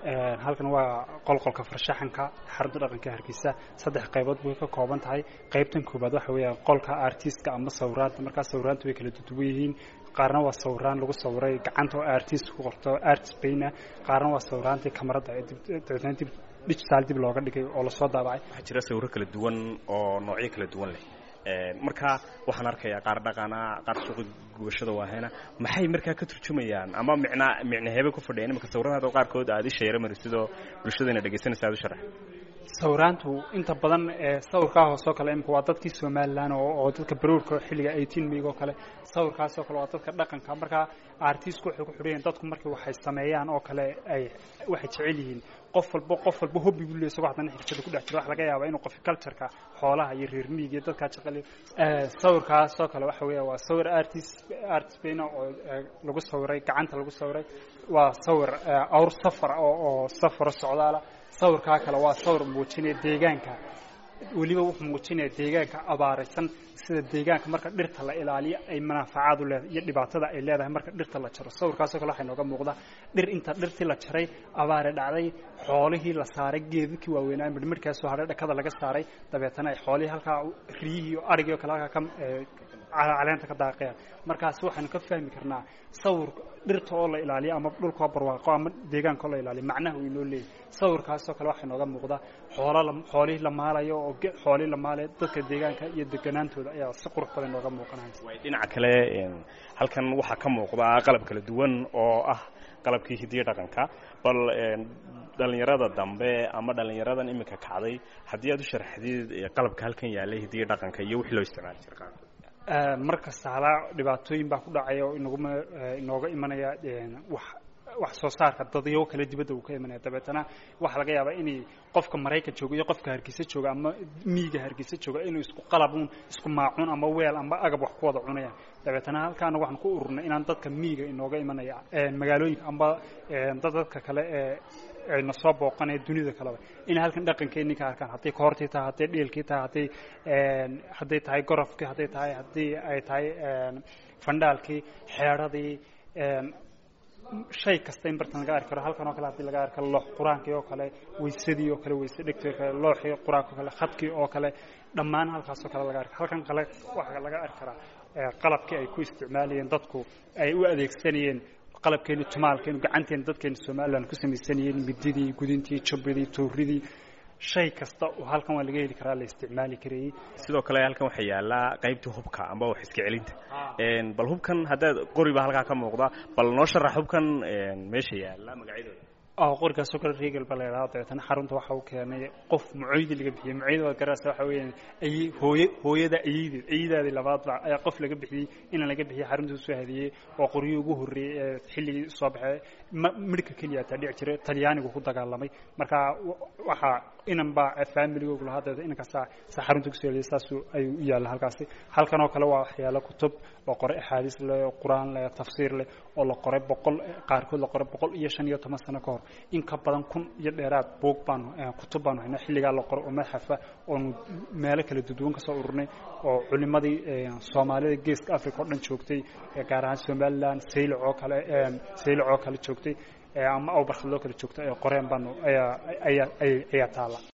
halkan waa qolqolka farshaxanka xarunta dhaqanka Hargeysa saddex qaybood way ka kooban tahay qaybtan koobaad waxa weeyaan qolka artistka ama sawiraanta marka sawiraanta way kala duwan yihiin qaarna waa sawiraan lagu sawiray gacanta oo artist ku qorto artist bayna qaarna waa sawiraantii kamarada dib digital dib looga dhigay oo la soo daabacay waxa jira sawiro kala duwan oo noocyo kala duwan leh marka waxaan arkayaa qaar dhaqana qaar suuq gubashada waahayna maxay markaa ka turjumayaan ama micnaheeba ku fadhiyaan marka sawirada qaar kood aad isheeray marisidoo bulshadana dhageysanaysa aad u sharax sawiraantu inta badan sawirka hoos oo kale imka waa dadkii Soomaaliland oo dadka baruurka xilliga 18 May oo kale sawirkaas oo kale waa dadka dhaqanka marka artistku wuxuu ku xidhayeen dadku markii waxay sameeyaan oo kale ay waxay jecel yihiin qof walba hobby buu leeyahay wax tan xirfada ku dhex jiro wax laga yaabaa inuu qof culture-ka xoolaha iyo reer miyiga dadka jecel sawirkaas oo kale waxa weeye waa sawir artist bayna oo lagu sawiray gacanta lagu sawiray waa sawir awr safar oo safar socdaala sawirka kale waa sawir muujinaya deegaanka waliba wuxuu muujinaya deegaanka abaaraysan sida deegaanka marka dhirta la ilaaliyo ay manaafacaad u leedahay iyo dhibaatada ay leedahay marka dhirta la jaro sawirkaas oo kale waxa inooga muuqda dhir inta dhirtii la jaray abaar dhacday xoolihii la saaray geedkii waaweynaa midmarkaas soo haray dhakada laga saaray dabeetana ay xoolihii halka riyihii iyo arigii kale halka caleenta ka daaqayaan markaas waxaan ka fahmi karnaa sawir dhirta oo la ilaaliyo ama dhulka barwaaqo ama deegaanka la ilaaliyo macnaha uu inoo leeyahay sawirkaas oo kale waxa inooga muuqda xoolihii la maalayo oo xoolihii la maalay dadka deegaanka iyo deganaantooda ayaa si qurux badan inooga muuqanaysa dhinaca kale halkan waxa ka muuqda qalab kala duwan oo ah qalabkii hidiyo dhaqanka bal dhalinyarada dambe ama dhalinyaradan imika kacday haddii aad u sharaxdid qalabka halkan yaalay hidiyo dhaqanka iyo wixii loo isticmaali jiray marka saala dhibaatooyin baa ku dhacay oo inooga imanaya wax soo saarka dadyo kala dibadda uu ka imanaya dabeetana waxa laga yaabaa in qofka Mareykanka jooga iyo qofka Hargeysa jooga ama miyiga Hargeysa jooga inuu isku qalabun isku maacuun ama weel ama agab wax ku wada cunayaan dabeetana halkaan waxaan ku ururnay inaan dadka miyiga inooga imanaya magaalooyinka ama dadka kale ayna soo booqanay dunida kale in halkan dhaqankeena ka arkaan haddii koortii tahay haddii dhiilkii tahay haddii tahay gorofkii haddii ay tahay fandaalkii xeeradii shay kasta in bartan laga arki karo halkan oo kale haddii laga arko loox quraankii oo kale weysadii oo kale weyse dhigtay kale looxii quraanka oo kale khadkii oo kale dhammaan halkaas oo kale laga arko halkan kale waxa laga arki karaa qalabkii ay ku isticmaalayeen dadku ay u adeegsanayeen qalabkeenu tumaalkeenu gacanteenu dadkeenu Soomaaliland ku sameeyeen mididii gudintii jabadii tooridii shay kasta oo halkan waa laga heli karaa la isticmaali karay sidoo kale halkan waxa yaala qaybta hubka ama wax iska celinta bal hubkan hadaad qoriba halka ka muuqda bal noo sharax hubkan meesha yaala magaceedooda qorigaas oo kale regal baleeraa dabeetana xarunta waxa uu keenay qof muciid laga bixiyay muciid waa garaasa waxa weeyaan ay hooyada aydaadi labaad ayaa qof laga bixiyay in laga bixiyay xarunta soo hadiyay oo qoriyo ugu horeeyay xilligii soo baxay midka kaliya ta dhici jiray Talyaanigu ku dagaalamay marka waxa inanba family-googu lahayd in kasta xarunta ku soo leeyahay ay u yaala halkan oo kale waa waxyaalo kutub oo qoray axaadiis leh quraan leh tafsiir leh oo la qoray 100 qaarkood la qoray 115 sano ka hor in ka badan 1000 iyo dheeraad buug baan kutub baan hayna xilliga la qoro oo madxafa oo meel kala duwan ka soo ururnay oo culimadii Soomaalida geeska Afrika oo dhan joogtay gaar ahaan Somaliland Seylac oo kale joogtay ama oo barxad loo kala joogtay qoreen baan ayaa taala